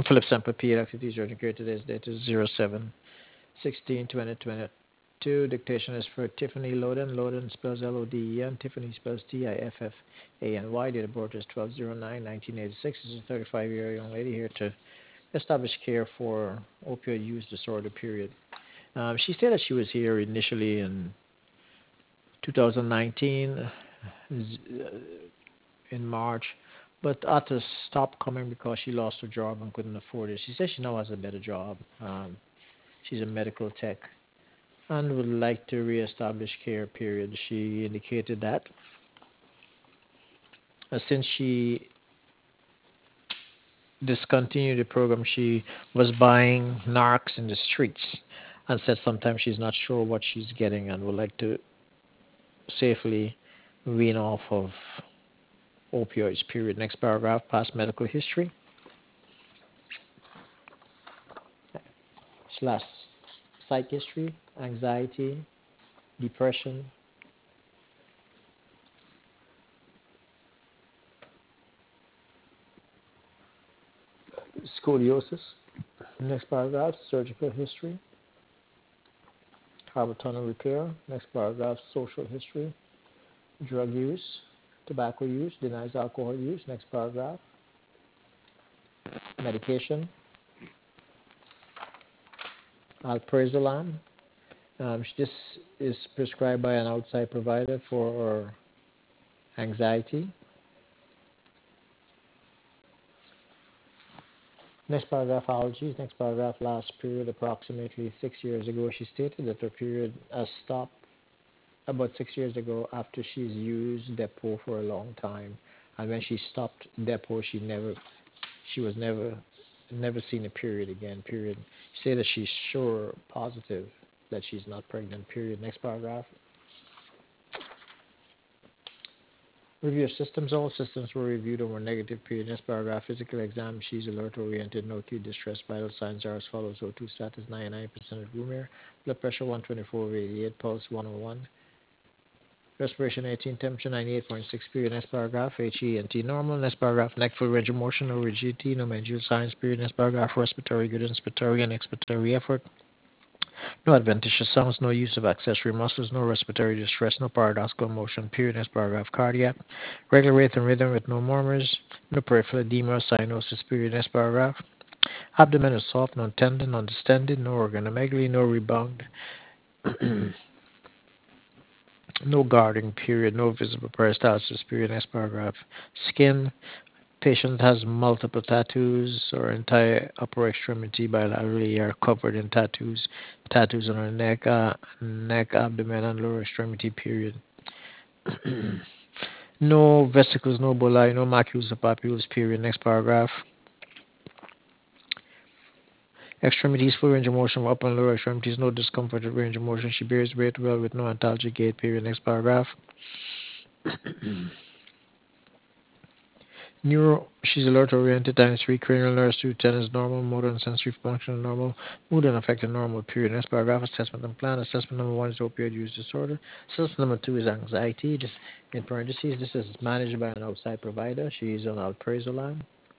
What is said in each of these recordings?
Philip Sample pediatric urgent care. Today's date is 07/16/2022. Dictation is for Tiffany Loden. Loden spells Loden. Tiffany spells Tiffany. Date of birth is 12/09/1986. This is a 35-year young lady here to establish care for opioid use disorder period. She said that she was here initially in 2019 in March, but had to stop coming because she lost her job and couldn't afford it. She says she now has a better job. She's a medical tech and would like to reestablish care. Period. She indicated that since she discontinued the program, she was buying narcs in the streets, and said sometimes she's not sure what she's getting and would like to safely wean off of opioids. Period. Next paragraph. Past medical history slash psych history, anxiety, depression, scoliosis. Next paragraph, surgical history, carpal tunnel repair. Next paragraph, social history, drug use, tobacco use, denies alcohol use. Next paragraph, medication, alprazolam. This is prescribed by an outside provider for anxiety. Next paragraph, allergies. Next paragraph, last period, approximately 6 years ago. She stated that her period has stopped about 6 years ago after she's used Depo for a long time, and when she stopped Depo, she was never seen a period again. Period. She said that she's sure positive that she's not pregnant. Period. Next paragraph. Review of systems. All systems were reviewed and were negative. Period. Next paragraph. Physical exam. She's alert oriented. No acute distress. Vital signs are as follows: O2 status 99% of room air. Blood pressure 124/88. Pulse 101. Respiration 18, temperature 98.6. Period. Next paragraph. HENT normal. Next paragraph. Neck full range of motion, no rigidity, no mandibular signs. Period. Next paragraph. Respiratory good, inspiratory and expiratory effort. No adventitious sounds, no use of accessory muscles, no respiratory distress, no paradoxical motion. Period. Next paragraph. Cardiac. Regular rate and rhythm with no murmurs, no peripheral edema or cyanosis. Period. Next paragraph. Abdomen is soft, non tender, non distended, no organomegaly, no rebound. No guarding. Period. No visible peristalsis. Period. Next paragraph. Skin. Patient has multiple tattoos or entire upper extremity bilaterally are covered in tattoos. Tattoos on her neck, abdomen, and lower extremity. Period. No vesicles, no bullae, no macules or papules. Period. Next paragraph. Extremities, full range of motion, upper and lower extremities, no discomfort at range of motion. She bears weight well with no antalgic gait. Period. Next paragraph. Neuro, she's alert oriented, times 3, cranial nerves 2, 10 is normal, motor and sensory function normal, mood and affected normal. Period. Next paragraph, assessment and plan. Assessment number 1 is opioid use disorder. Assessment number 2 is anxiety. Just in parentheses, this is managed by an outside provider. She's on alprazolam.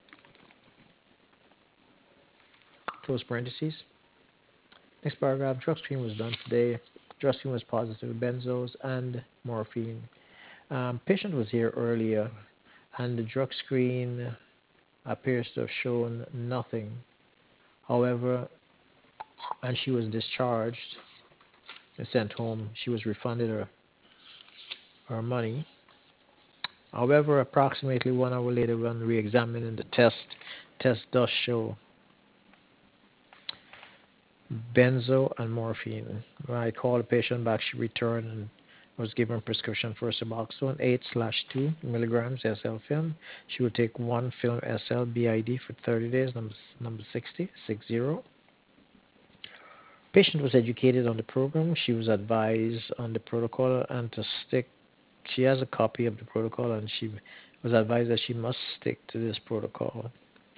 Close parentheses. Next paragraph, drug screen was done today. Drug screen was positive, benzos and morphine. Patient was here earlier, and the drug screen appears to have shown nothing. However, and she was discharged and sent home. She was refunded her money. However, approximately 1 hour later, when re-examining the test does show benzo and morphine. When I called the patient back, she returned and was given a prescription for Suboxone 8/2 milligrams SL film. She will take 1 film SL BID for 30 days, number 60. Patient was educated on the program. She was advised on the protocol and to stick. She has a copy of the protocol, and she was advised that she must stick to this protocol.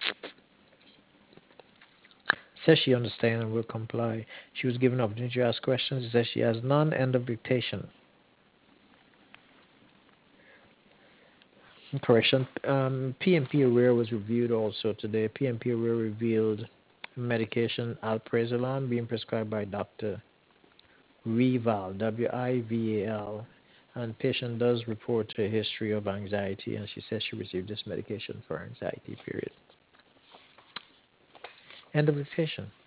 Says she understands and will comply. She was given opportunity to ask questions. Says she has none. End of dictation. Correction. PMP Aware was reviewed also today. PMP Aware revealed medication alprazolam being prescribed by Dr. Wival, Wival, and patient does report a history of anxiety, and she says she received this medication for anxiety. Period. End of the patient.